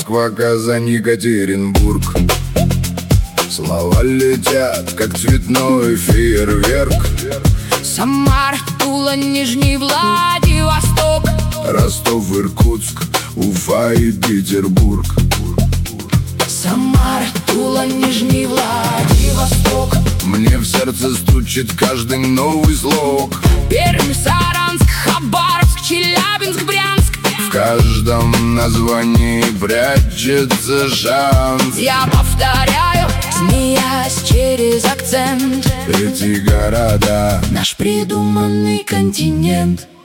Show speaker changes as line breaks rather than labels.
Москва, Казань, Екатеринбург. Слова летят, как цветной фейерверк.
Самара, Тула, Нижний Владивосток,
Ростов, Иркутск, Уфа и Петербург.
Самара, Тула, Нижний Владивосток.
Мне в сердце стучит каждый новый слог.
Пермь, Саранск, Хабаровск, Челябинск, Брянск.
В каждом названии прячется шанс.
Я повторяю, смеясь через акцент:
эти города —
наш придуманный континент.